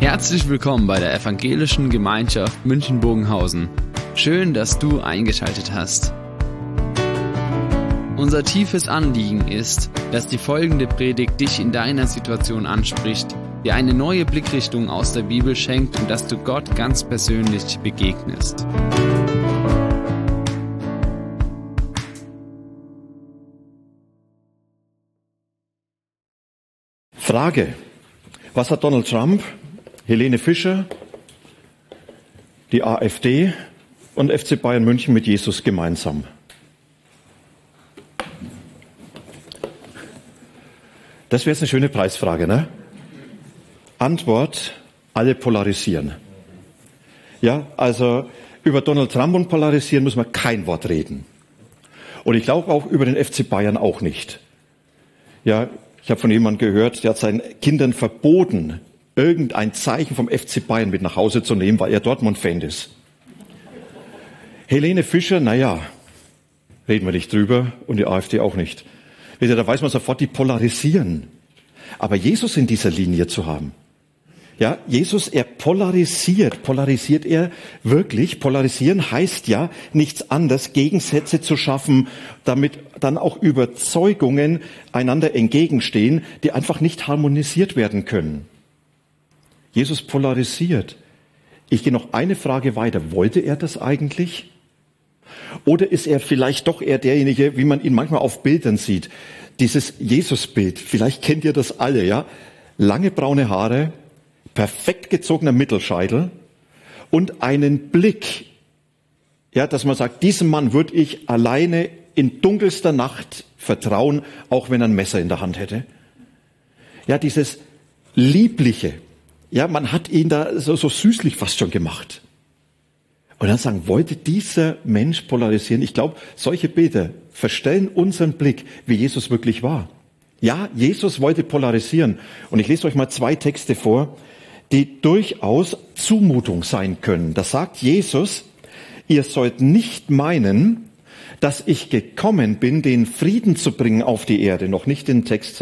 Herzlich willkommen bei der Evangelischen Gemeinschaft München-Bogenhausen. Schön, dass du eingeschaltet hast. Unser tiefes Anliegen ist, dass die folgende Predigt dich in deiner Situation anspricht, dir eine neue Blickrichtung aus der Bibel schenkt und dass du Gott ganz persönlich begegnest. Frage: Was hat Donald Trump, Helene Fischer, die AfD und FC Bayern München mit Jesus gemeinsam? Das wäre jetzt eine schöne Preisfrage, ne? Antwort: Alle polarisieren. Ja, also über Donald Trump und polarisieren muss man kein Wort reden. Und ich glaube auch über den FC Bayern auch nicht. Ja, ich habe von jemandem gehört, der hat seinen Kindern verboten, irgendein Zeichen vom FC Bayern mit nach Hause zu nehmen, weil er Dortmund-Fan ist. Helene Fischer, naja, reden wir nicht drüber, und die AfD auch nicht. Da weiß man sofort, die polarisieren. Aber Jesus in dieser Linie zu haben. Ja, Jesus, er polarisiert. Polarisiert er wirklich? Polarisieren heißt ja nichts anderes, Gegensätze zu schaffen, damit dann auch Überzeugungen einander entgegenstehen, die einfach nicht harmonisiert werden können. Jesus polarisiert. Ich gehe noch eine Frage weiter. Wollte er das eigentlich? Oder ist er vielleicht doch eher derjenige, wie man ihn manchmal auf Bildern sieht? Dieses Jesus-Bild, vielleicht kennt ihr das alle, ja? Lange braune Haare, perfekt gezogener Mittelscheitel und einen Blick, ja, dass man sagt, diesem Mann würde ich alleine in dunkelster Nacht vertrauen, auch wenn er ein Messer in der Hand hätte. Ja, dieses Liebliche. Ja, man hat ihn da so süßlich fast schon gemacht. Und dann sagen, wollte dieser Mensch polarisieren? Ich glaube, solche Bilder verstellen unseren Blick, wie Jesus wirklich war. Ja, Jesus wollte polarisieren. Und ich lese euch mal 2 Texte vor, die durchaus Zumutung sein können. Da sagt Jesus: Ihr sollt nicht meinen, dass ich gekommen bin, den Frieden zu bringen auf die Erde. Noch nicht den Text,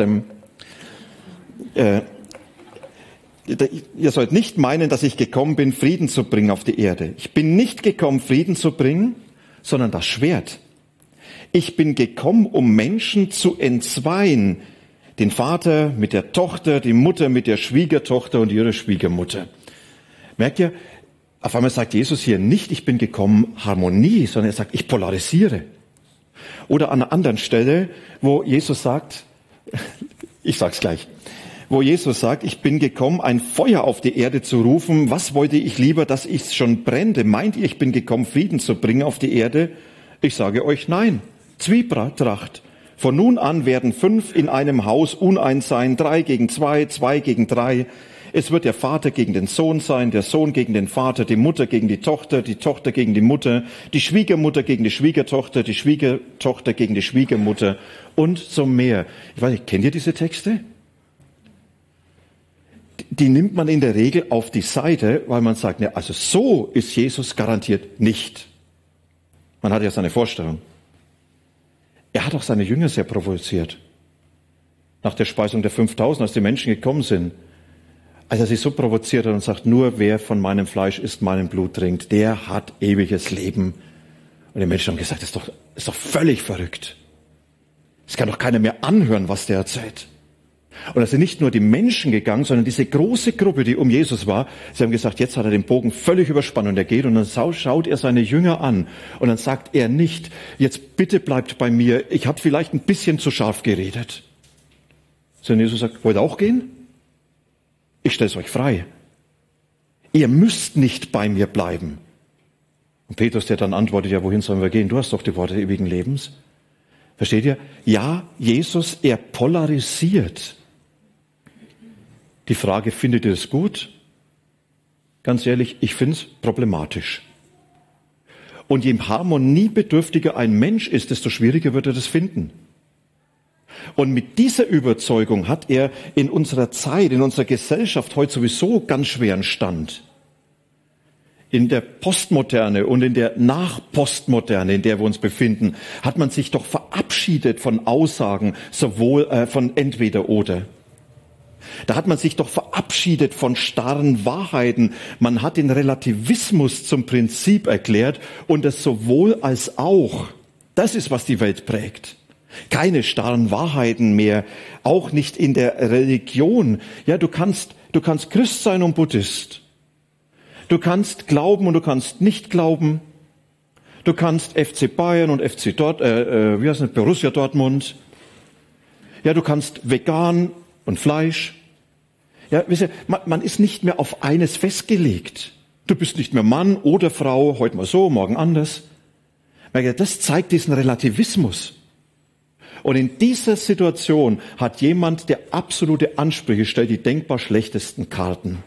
ihr sollt nicht meinen, dass ich gekommen bin, Frieden zu bringen auf die Erde. Ich bin nicht gekommen, Frieden zu bringen, sondern das Schwert. Ich bin gekommen, um Menschen zu entzweien. Den Vater mit der Tochter, die Mutter mit der Schwiegertochter und ihrer Schwiegermutter. Merkt ihr, auf einmal sagt Jesus hier nicht, ich bin gekommen, Harmonie, sondern er sagt, ich polarisiere. Oder an einer anderen Stelle, wo Jesus sagt, ich sag's gleich, wo Jesus sagt, ich bin gekommen, ein Feuer auf die Erde zu rufen. Was wollte ich lieber, dass es schon brennte? Meint ihr, ich bin gekommen, Frieden zu bringen auf die Erde? Ich sage euch nein. Zwietracht. Von nun an werden 5 in einem Haus uneins sein, 3 gegen 2, 2 gegen 3. Es wird der Vater gegen den Sohn sein, der Sohn gegen den Vater, die Mutter gegen die Tochter gegen die Mutter, die Schwiegermutter gegen die Schwiegertochter, die Schwiegertochter gegen die Schwiegermutter und so mehr. Ich weiß nicht, kennt ihr diese Texte? Die nimmt man in der Regel auf die Seite, weil man sagt, ne, also so ist Jesus garantiert nicht. Man hat ja seine Vorstellung. Er hat auch seine Jünger sehr provoziert. Nach der Speisung der 5000, als die Menschen gekommen sind. Als er sie so provoziert hat und sagt, nur wer von meinem Fleisch isst, meinem Blut trinkt, der hat ewiges Leben. Und die Menschen haben gesagt, das ist doch völlig verrückt. Es kann doch keiner mehr anhören, was der erzählt. Und da sind nicht nur die Menschen gegangen, sondern diese große Gruppe, die um Jesus war. Sie haben gesagt, jetzt hat er den Bogen völlig überspannt und er geht und dann schaut er seine Jünger an und dann sagt er nicht, jetzt bitte bleibt bei mir, ich habe vielleicht ein bisschen zu scharf geredet. Sondern Jesus sagt, wollt ihr auch gehen? Ich stelle es euch frei. Ihr müsst nicht bei mir bleiben. Und Petrus, der dann antwortet, ja, wohin sollen wir gehen? Du hast doch die Worte ewigen Lebens. Versteht ihr? Ja, Jesus, er polarisiert. Die Frage, findet ihr es gut? Ganz ehrlich, ich finde es problematisch. Und je harmoniebedürftiger ein Mensch ist, desto schwieriger wird er das finden. Und mit dieser Überzeugung hat er in unserer Zeit, in unserer Gesellschaft heute sowieso ganz schweren Stand. In der Postmoderne und in der Nachpostmoderne, in der wir uns befinden, hat man sich doch verabschiedet von Aussagen, sowohl von entweder oder. Da hat man sich doch verabschiedet von starren Wahrheiten. Man hat den Relativismus zum Prinzip erklärt und das sowohl als auch. Das ist, was die Welt prägt. Keine starren Wahrheiten mehr, auch nicht in der Religion. Ja, du kannst Christ sein und Buddhist. Du kannst glauben und du kannst nicht glauben. Du kannst FC Bayern und Borussia Dortmund. Ja, du kannst vegan und Fleisch. Ja, wisst ihr, man ist nicht mehr auf eines festgelegt. Du bist nicht mehr Mann oder Frau, heute mal so, morgen anders. Das zeigt diesen Relativismus. Und in dieser Situation hat jemand, der absolute Ansprüche stellt, die denkbar schlechtesten Karten.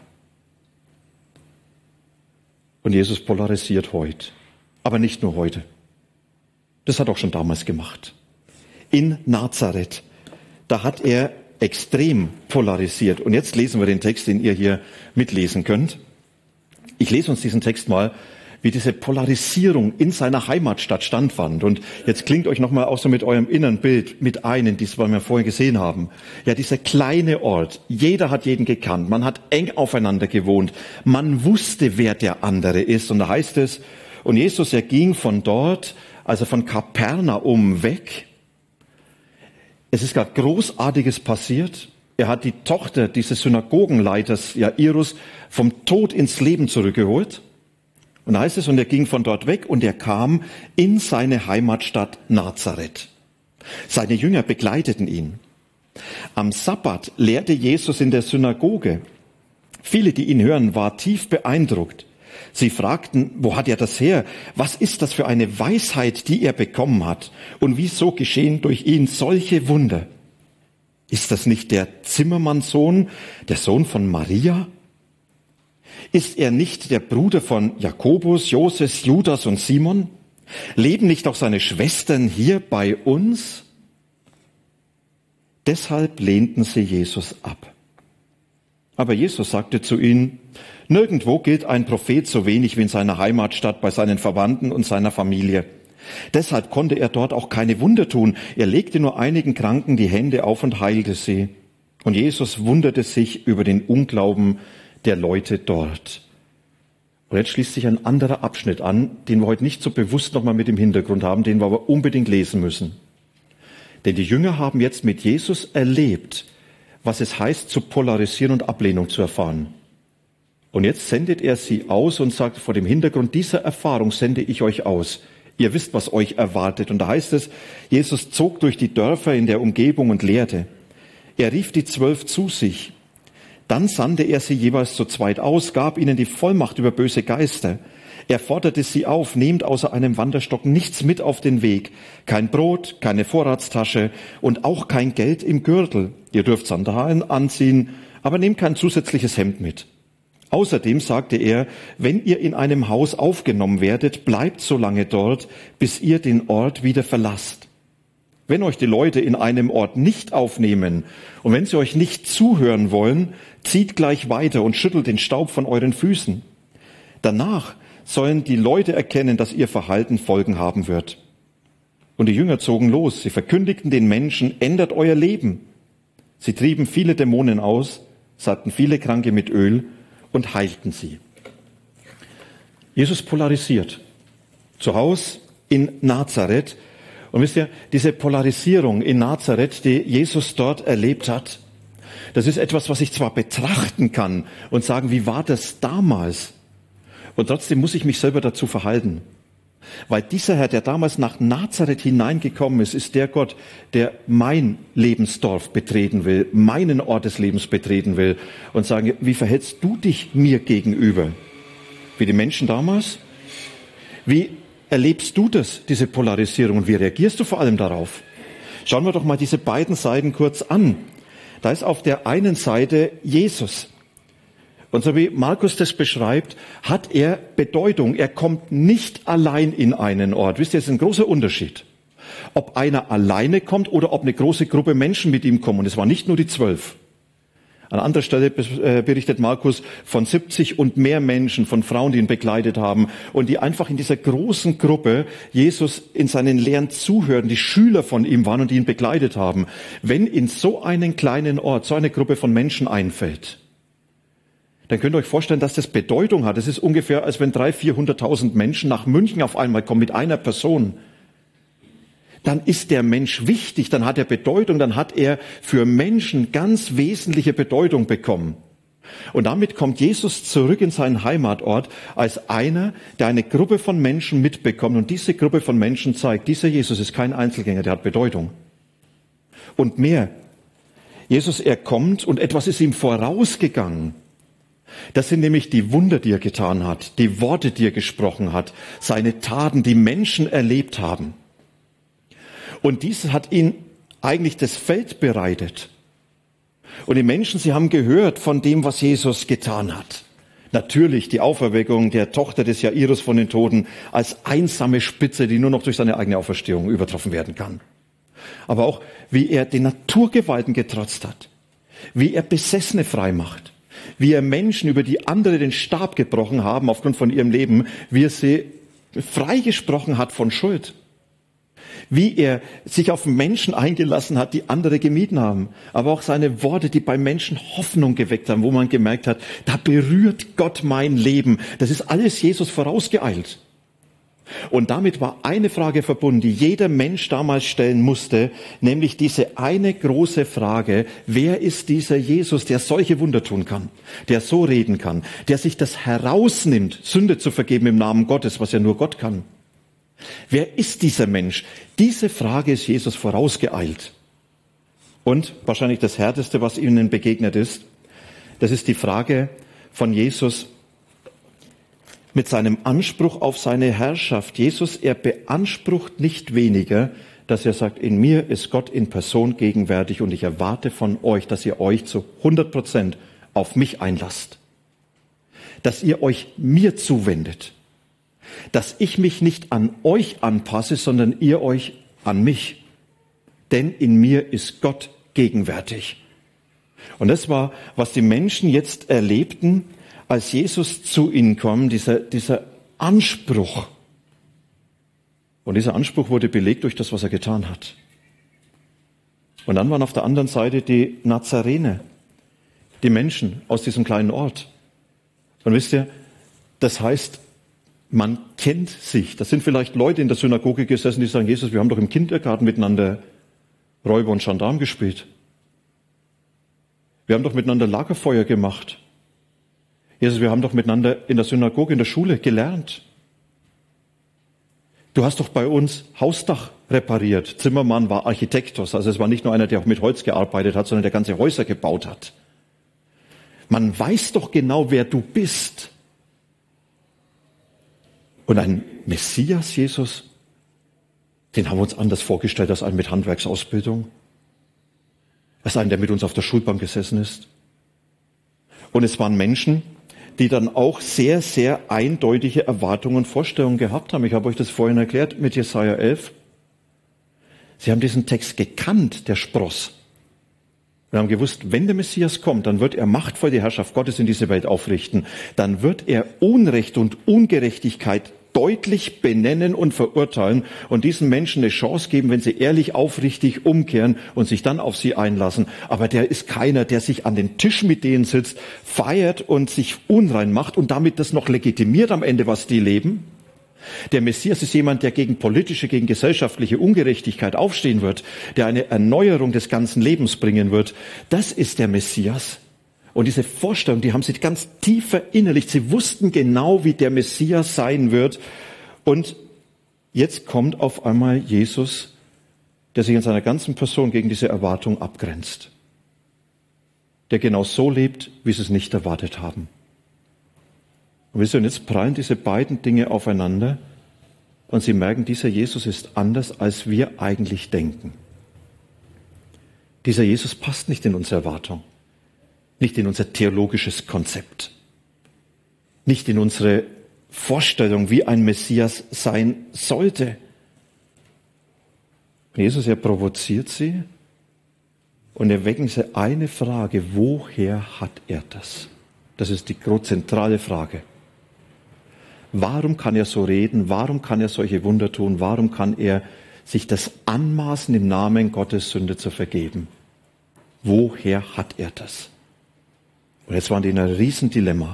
Und Jesus polarisiert heute. Aber nicht nur heute. Das hat er auch schon damals gemacht. In Nazareth, da hat er extrem polarisiert. Und jetzt lesen wir den Text, den ihr hier mitlesen könnt. Ich lese uns diesen Text mal, wie diese Polarisierung in seiner Heimatstadt stattfand. Und jetzt klingt euch nochmal auch so mit eurem inneren Bild mit ein, in das, was wir vorhin gesehen haben. Ja, dieser kleine Ort. Jeder hat jeden gekannt. Man hat eng aufeinander gewohnt. Man wusste, wer der andere ist. Und da heißt es, und Jesus, er ging von dort, also von Kapernaum weg. Es ist gerade Großartiges passiert. Er hat die Tochter dieses Synagogenleiters Jairus vom Tod ins Leben zurückgeholt. Und da heißt es, und er ging von dort weg und er kam in seine Heimatstadt Nazareth. Seine Jünger begleiteten ihn. Am Sabbat lehrte Jesus in der Synagoge. Viele, die ihn hören, waren tief beeindruckt. Sie fragten, wo hat er das her? Was ist das für eine Weisheit, die er bekommen hat? Und wieso geschehen durch ihn solche Wunder? Ist das nicht der Zimmermannssohn, der Sohn von Maria? Ist er nicht der Bruder von Jakobus, Joses, Judas und Simon? Leben nicht auch seine Schwestern hier bei uns? Deshalb lehnten sie Jesus ab. Aber Jesus sagte zu ihnen, nirgendwo gilt ein Prophet so wenig wie in seiner Heimatstadt bei seinen Verwandten und seiner Familie. Deshalb konnte er dort auch keine Wunder tun. Er legte nur einigen Kranken die Hände auf und heilte sie. Und Jesus wunderte sich über den Unglauben der Leute dort. Und jetzt schließt sich ein anderer Abschnitt an, den wir heute nicht so bewusst nochmal mit im Hintergrund haben, den wir aber unbedingt lesen müssen. Denn die Jünger haben jetzt mit Jesus erlebt, was es heißt, zu polarisieren und Ablehnung zu erfahren. Und jetzt sendet er sie aus und sagt, vor dem Hintergrund dieser Erfahrung sende ich euch aus. Ihr wisst, was euch erwartet. Und da heißt es, Jesus zog durch die Dörfer in der Umgebung und lehrte. Er rief die 12 zu sich. Dann sandte er sie jeweils zu zweit aus, gab ihnen die Vollmacht über böse Geister. Er forderte sie auf, nehmt außer einem Wanderstock nichts mit auf den Weg. Kein Brot, keine Vorratstasche und auch kein Geld im Gürtel. Ihr dürft Sandalen anziehen, aber nehmt kein zusätzliches Hemd mit. Außerdem sagte er, wenn ihr in einem Haus aufgenommen werdet, bleibt so lange dort, bis ihr den Ort wieder verlasst. Wenn euch die Leute in einem Ort nicht aufnehmen und wenn sie euch nicht zuhören wollen, zieht gleich weiter und schüttelt den Staub von euren Füßen. Danach sollen die Leute erkennen, dass ihr Verhalten Folgen haben wird. Und die Jünger zogen los. Sie verkündigten den Menschen, ändert euer Leben. Sie trieben viele Dämonen aus, salbten viele Kranke mit Öl und heilten sie. Jesus polarisiert. Zu Hause in Nazareth. Und wisst ihr, diese Polarisierung in Nazareth, die Jesus dort erlebt hat, das ist etwas, was ich zwar betrachten kann und sagen, wie war das damals? Und trotzdem muss ich mich selber dazu verhalten. Weil dieser Herr, der damals nach Nazareth hineingekommen ist, ist der Gott, der mein Lebensdorf betreten will, meinen Ort des Lebens betreten will und sagen, wie verhältst du dich mir gegenüber? Wie die Menschen damals? Wie erlebst du das, diese Polarisierung, und wie reagierst du vor allem darauf? Schauen wir doch mal diese beiden Seiten kurz an. Da ist auf der einen Seite Jesus. Und so wie Markus das beschreibt, hat er Bedeutung. Er kommt nicht allein in einen Ort. Wisst ihr, das ist ein großer Unterschied. Ob einer alleine kommt oder ob eine große Gruppe Menschen mit ihm kommen. Und es waren nicht nur die 12. An anderer Stelle berichtet Markus von 70 und mehr Menschen, von Frauen, die ihn begleitet haben und die einfach in dieser großen Gruppe Jesus in seinen Lehren zuhören, die Schüler von ihm waren und die ihn begleitet haben. Wenn in so einen kleinen Ort so eine Gruppe von Menschen einfällt, dann könnt ihr euch vorstellen, dass das Bedeutung hat. Es ist ungefähr, als wenn 300.000, 400.000 Menschen nach München auf einmal kommen mit einer Person. Dann ist der Mensch wichtig, dann hat er Bedeutung, dann hat er für Menschen ganz wesentliche Bedeutung bekommen. Und damit kommt Jesus zurück in seinen Heimatort als einer, der eine Gruppe von Menschen mitbekommt. Und diese Gruppe von Menschen zeigt, dieser Jesus ist kein Einzelgänger, der hat Bedeutung. Und mehr, Jesus, er kommt und etwas ist ihm vorausgegangen. Das sind nämlich die Wunder, die er getan hat, die Worte, die er gesprochen hat, seine Taten, die Menschen erlebt haben. Und dies hat ihn eigentlich das Feld bereitet. Und die Menschen, sie haben gehört von dem, was Jesus getan hat. Natürlich die Auferweckung der Tochter des Jairus von den Toten als einsame Spitze, die nur noch durch seine eigene Auferstehung übertroffen werden kann. Aber auch, wie er den Naturgewalten getrotzt hat, wie er Besessene frei macht, wie er Menschen, über die andere den Stab gebrochen haben aufgrund von ihrem Leben, wie er sie freigesprochen hat von Schuld. Wie er sich auf Menschen eingelassen hat, die andere gemieden haben. Aber auch seine Worte, die bei Menschen Hoffnung geweckt haben, wo man gemerkt hat, da berührt Gott mein Leben. Das ist alles Jesus vorausgeeilt. Und damit war eine Frage verbunden, die jeder Mensch damals stellen musste, nämlich diese eine große Frage: Wer ist dieser Jesus, der solche Wunder tun kann, der so reden kann, der sich das herausnimmt, Sünde zu vergeben im Namen Gottes, was ja nur Gott kann? Wer ist dieser Mensch? Diese Frage ist Jesus vorausgeeilt. Und wahrscheinlich das Härteste, was ihnen begegnet ist, das ist die Frage von Jesus mit seinem Anspruch auf seine Herrschaft. Jesus, er beansprucht nicht weniger, dass er sagt, in mir ist Gott in Person gegenwärtig und ich erwarte von euch, dass ihr euch zu 100% auf mich einlasst. Dass ihr euch mir zuwendet. Dass ich mich nicht an euch anpasse, sondern ihr euch an mich. Denn in mir ist Gott gegenwärtig. Und das war, was die Menschen jetzt erlebten, als Jesus zu ihnen kam, dieser Anspruch. Und dieser Anspruch wurde belegt durch das, was er getan hat. Und dann waren auf der anderen Seite die Nazarener, die Menschen aus diesem kleinen Ort. Und wisst ihr, das heißt, man kennt sich. Das sind vielleicht Leute in der Synagoge gesessen, die sagen, Jesus, wir haben doch im Kindergarten miteinander Räuber und Gendarm gespielt. Wir haben doch miteinander Lagerfeuer gemacht. Jesus, wir haben doch miteinander in der Synagoge, in der Schule gelernt. Du hast doch bei uns Hausdach repariert. Zimmermann war Architektos, also es war nicht nur einer, der auch mit Holz gearbeitet hat, sondern der ganze Häuser gebaut hat. Man weiß doch genau, wer du bist. Und ein Messias, Jesus, den haben wir uns anders vorgestellt als einen mit Handwerksausbildung, als einen, der mit uns auf der Schulbank gesessen ist. Und es waren Menschen, die dann auch sehr, sehr eindeutige Erwartungen und Vorstellungen gehabt haben. Ich habe euch das vorhin erklärt mit Jesaja 11. Sie haben diesen Text gekannt, der Spross. Wir haben gewusst, wenn der Messias kommt, dann wird er machtvoll die Herrschaft Gottes in diese Welt aufrichten. Dann wird er Unrecht und Ungerechtigkeit deutlich benennen und verurteilen und diesen Menschen eine Chance geben, wenn sie ehrlich, aufrichtig umkehren und sich dann auf sie einlassen. Aber der ist keiner, der sich an den Tisch mit denen sitzt, feiert und sich unrein macht und damit das noch legitimiert am Ende, was die leben. Der Messias ist jemand, der gegen politische, gegen gesellschaftliche Ungerechtigkeit aufstehen wird, der eine Erneuerung des ganzen Lebens bringen wird. Das ist der Messias. Und diese Vorstellung, die haben sie ganz tief verinnerlicht. Sie wussten genau, wie der Messias sein wird. Und jetzt kommt auf einmal Jesus, der sich in seiner ganzen Person gegen diese Erwartung abgrenzt. Der genau so lebt, wie sie es nicht erwartet haben. Und wisst ihr, und jetzt prallen diese beiden Dinge aufeinander und sie merken, dieser Jesus ist anders, als wir eigentlich denken. Dieser Jesus passt nicht in unsere Erwartung. Nicht in unser theologisches Konzept, nicht in unsere Vorstellung, wie ein Messias sein sollte. Jesus, er provoziert sie und erwecken sie eine Frage: Woher hat er das? Das ist die zentrale Frage. Warum kann er so reden? Warum kann er solche Wunder tun? Warum kann er sich das anmaßen, im Namen Gottes Sünde zu vergeben? Woher hat er das? Und jetzt waren die in einem riesen Dilemma.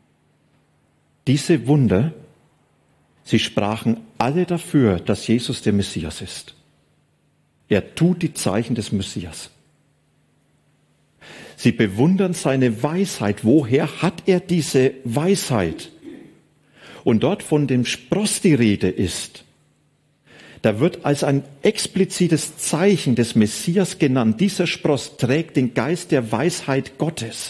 Diese Wunder, sie sprachen alle dafür, dass Jesus der Messias ist. Er tut die Zeichen des Messias. Sie bewundern seine Weisheit. Woher hat er diese Weisheit? Und dort von dem Spross die Rede ist, da wird als ein explizites Zeichen des Messias genannt. Dieser Spross trägt den Geist der Weisheit Gottes.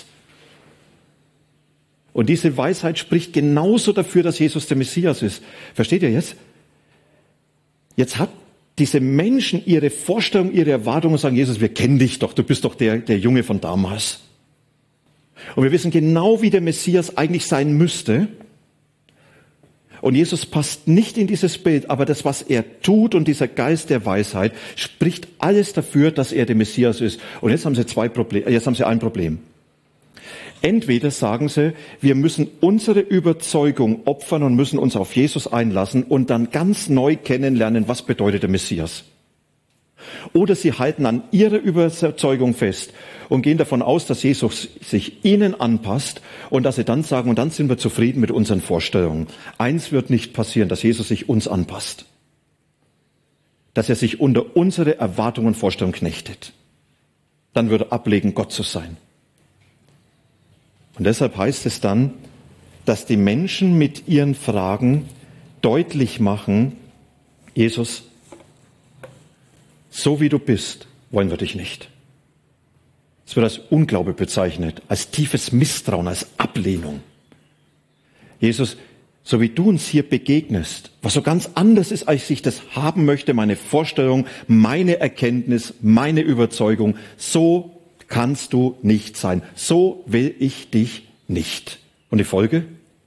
Und diese Weisheit spricht genauso dafür, dass Jesus der Messias ist. Versteht ihr jetzt? Jetzt hat diese Menschen ihre Vorstellung, ihre Erwartungen und sagen: Jesus, wir kennen dich doch, du bist doch der Junge von damals. Und wir wissen genau, wie der Messias eigentlich sein müsste. Und Jesus passt nicht in dieses Bild, aber das, was er tut und dieser Geist der Weisheit, spricht alles dafür, dass er der Messias ist. Und jetzt haben sie ein Problem. Entweder sagen sie, wir müssen unsere Überzeugung opfern und müssen uns auf Jesus einlassen und dann ganz neu kennenlernen, was bedeutet der Messias. Oder sie halten an ihrer Überzeugung fest und gehen davon aus, dass Jesus sich ihnen anpasst und dass sie dann sagen, und dann sind wir zufrieden mit unseren Vorstellungen. Eins wird nicht passieren, dass Jesus sich uns anpasst. Dass er sich unter unsere Erwartungen und Vorstellungen knechtet. Dann würde er ablegen, Gott zu sein. Und deshalb heißt es dann, dass die Menschen mit ihren Fragen deutlich machen: Jesus, so wie du bist, wollen wir dich nicht. Es wird als Unglaube bezeichnet, als tiefes Misstrauen, als Ablehnung. Jesus, so wie du uns hier begegnest, was so ganz anders ist, als ich das haben möchte, meine Vorstellung, meine Erkenntnis, meine Überzeugung, so kannst du nicht sein. So will ich dich nicht. Und die Folge?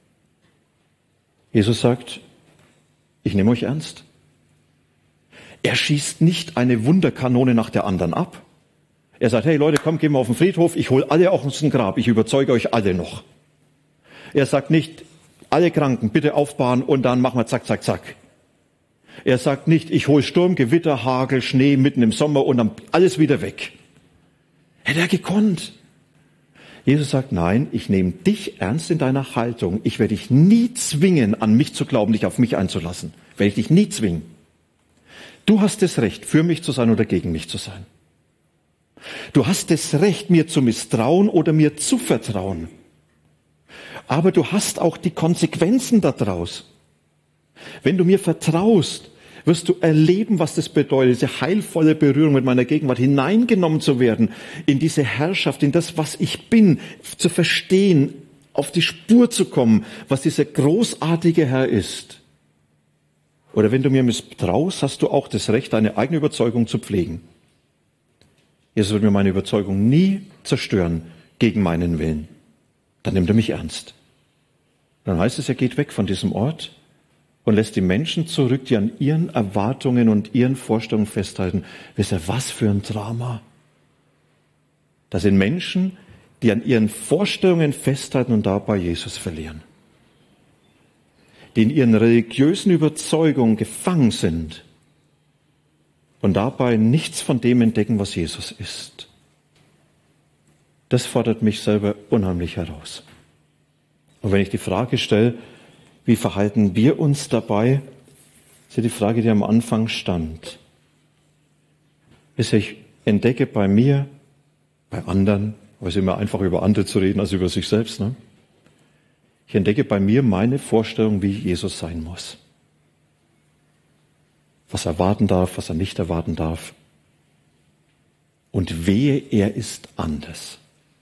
Jesus sagt, ich nehme euch ernst. Er schießt nicht eine Wunderkanone nach der anderen ab. Er sagt, hey Leute, komm, gehen wir auf den Friedhof, ich hole alle auch aus dem Grab, ich überzeuge euch alle noch. Er sagt nicht, alle Kranken bitte aufbauen und dann machen wir zack, zack, zack. Er sagt nicht, ich hole Sturm, Gewitter, Hagel, Schnee mitten im Sommer und dann alles wieder weg. Hätte er gekonnt. Jesus sagt, nein, ich nehme dich ernst in deiner Haltung. Ich werde dich nie zwingen, an mich zu glauben, dich auf mich einzulassen. Werde ich dich nie zwingen. Du hast das Recht, für mich zu sein oder gegen mich zu sein. Du hast das Recht, mir zu misstrauen oder mir zu vertrauen. Aber du hast auch die Konsequenzen daraus. Wenn du mir vertraust, wirst du erleben, was das bedeutet, diese heilvolle Berührung mit meiner Gegenwart, hineingenommen zu werden in diese Herrschaft, in das, was ich bin, zu verstehen, auf die Spur zu kommen, was dieser großartige Herr ist. Oder wenn du mir misstraust, hast du auch das Recht, deine eigene Überzeugung zu pflegen. Jesus wird mir meine Überzeugung nie zerstören gegen meinen Willen. Dann nimmt er mich ernst. Dann heißt es, er geht weg von diesem Ort und lässt die Menschen zurück, die an ihren Erwartungen und ihren Vorstellungen festhalten. Wisst ihr, was für ein Drama? Das sind Menschen, die an ihren Vorstellungen festhalten und dabei Jesus verlieren. Die in ihren religiösen Überzeugungen gefangen sind und dabei nichts von dem entdecken, was Jesus ist. Das fordert mich selber unheimlich heraus. Und wenn ich die Frage stelle, wie verhalten wir uns dabei, ist ja die Frage, die am Anfang stand. Ich entdecke bei mir, bei anderen, aber es ist immer einfacher über andere zu reden als über sich selbst, ne? Ich entdecke bei mir meine Vorstellung, wie Jesus sein muss. Was er erwarten darf, was er nicht erwarten darf. Und wehe, er ist anders.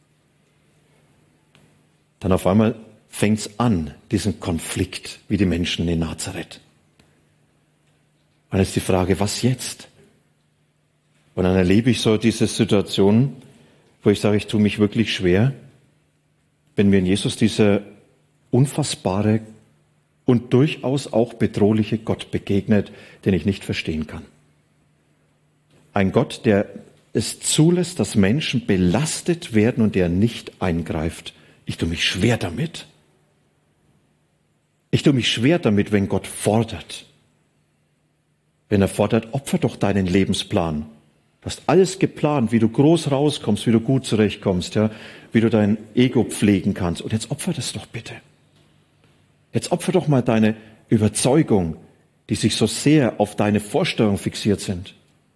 Dann auf einmal fängt es an, diesen Konflikt, wie die Menschen in Nazareth. Und dann ist die Frage, was jetzt? Und dann erlebe ich so diese Situation, wo ich sage, ich tue mich wirklich schwer, wenn mir in Jesus dieser unfassbare und durchaus auch bedrohliche Gott begegnet, den ich nicht verstehen kann. Ein Gott, der es zulässt, dass Menschen belastet werden und der nicht eingreift. Ich tue mich schwer damit. Ich tue mich schwer damit, wenn Gott fordert. Wenn er fordert, opfer doch deinen Lebensplan. Du hast alles geplant, wie du groß rauskommst, wie du gut zurechtkommst, ja, wie du dein Ego pflegen kannst. Und jetzt opfer das doch bitte. Jetzt opfer doch mal deine Überzeugung, die sich so sehr auf deine Vorstellung fixiert sind.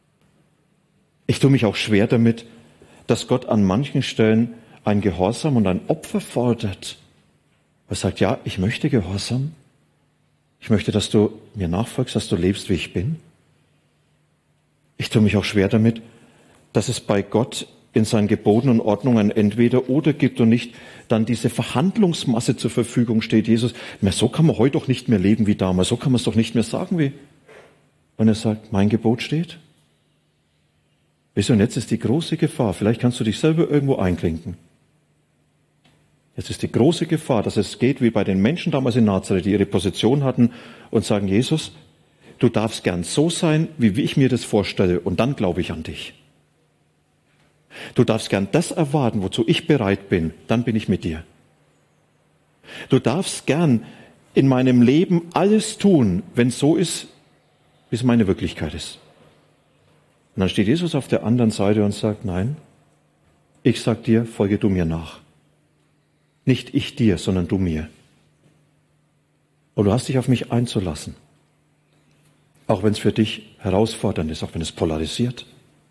Ich tue mich auch schwer damit, dass Gott an manchen Stellen ein Gehorsam und ein Opfer fordert. Er sagt, ja, ich möchte Gehorsam. Ich möchte, dass du mir nachfolgst, dass du lebst, wie ich bin. Ich tue mich auch schwer damit, dass es bei Gott in seinen Geboten und Ordnungen ein Entweder-Oder gibt und nicht dann diese Verhandlungsmasse zur Verfügung steht. Jesus, so kann man heute doch nicht mehr leben wie damals, so kann man es doch nicht mehr sagen wie. Und er sagt, mein Gebot steht. Weißt du, und jetzt ist die große Gefahr, vielleicht kannst du dich selber irgendwo einklinken. Jetzt ist die große Gefahr, dass es geht wie bei den Menschen damals in Nazareth, die ihre Position hatten und sagen, Jesus, du darfst gern so sein, wie ich mir das vorstelle, und dann glaube ich an dich. Du darfst gern das erwarten, wozu ich bereit bin, dann bin ich mit dir. Du darfst gern in meinem Leben alles tun, wenn es so ist, wie es meine Wirklichkeit ist. Und dann steht Jesus auf der anderen Seite und sagt, nein, ich sag dir, folge du mir nach. Nicht ich dir, sondern du mir. Und du hast dich auf mich einzulassen. Auch wenn es für dich herausfordernd ist, auch wenn es polarisiert.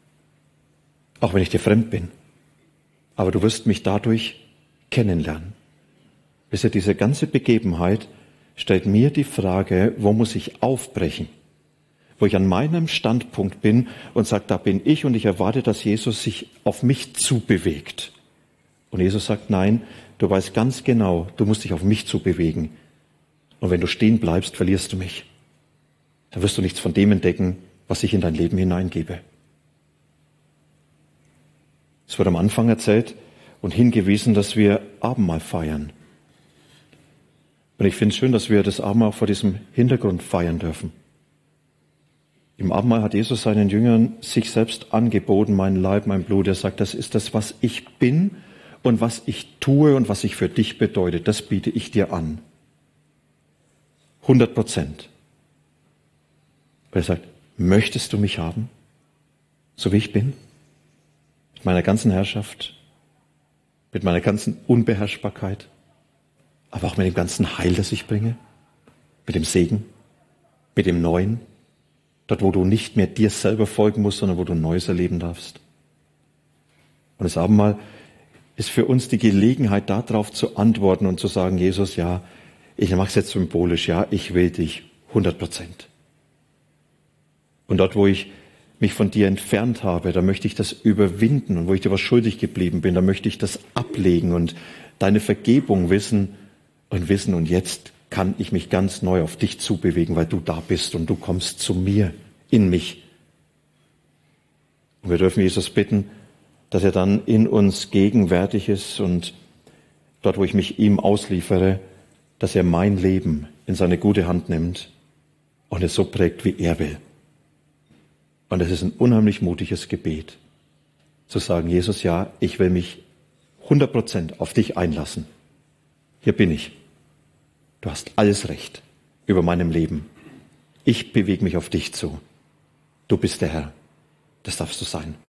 Auch wenn ich dir fremd bin. Aber du wirst mich dadurch kennenlernen. Wisst ihr, diese ganze Begebenheit stellt mir die Frage, wo muss ich aufbrechen? Wo ich an meinem Standpunkt bin und sage, da bin ich und ich erwarte, dass Jesus sich auf mich zubewegt. Und Jesus sagt, nein, du weißt ganz genau, du musst dich auf mich zubewegen. Und wenn du stehen bleibst, verlierst du mich. Dann wirst du nichts von dem entdecken, was ich in dein Leben hineingebe. Es wird am Anfang erzählt und hingewiesen, dass wir Abendmahl feiern. Und ich finde es schön, dass wir das Abendmahl auch vor diesem Hintergrund feiern dürfen. Im Abendmahl hat Jesus seinen Jüngern sich selbst angeboten, mein Leib, mein Blut. Er sagt, das ist das, was ich bin und was ich tue und was ich für dich bedeutet. Das biete ich dir an. 100%. Er sagt, möchtest du mich haben, so wie ich bin? Mit meiner ganzen Herrschaft, mit meiner ganzen Unbeherrschbarkeit, aber auch mit dem ganzen Heil, das ich bringe, mit dem Segen, mit dem Neuen, dort, wo du nicht mehr dir selber folgen musst, sondern wo du Neues erleben darfst. Und das Abendmahl ist für uns die Gelegenheit, darauf zu antworten und zu sagen, Jesus, ja, ich mache es jetzt symbolisch, ja, ich will dich 100%. Und dort, wo ich mich von dir entfernt habe, da möchte ich das überwinden. Und wo ich dir was schuldig geblieben bin, da möchte ich das ablegen und deine Vergebung wissen. Und jetzt kann ich mich ganz neu auf dich zubewegen, weil du da bist und du kommst zu mir, in mich. Und wir dürfen Jesus bitten, dass er dann in uns gegenwärtig ist und dort, wo ich mich ihm ausliefere, dass er mein Leben in seine gute Hand nimmt und es so prägt, wie er will. Und es ist ein unheimlich mutiges Gebet, zu sagen, Jesus, ja, ich will mich 100% auf dich einlassen. Hier bin ich. Du hast alles Recht über meinem Leben. Ich bewege mich auf dich zu. Du bist der Herr. Das darfst du sein.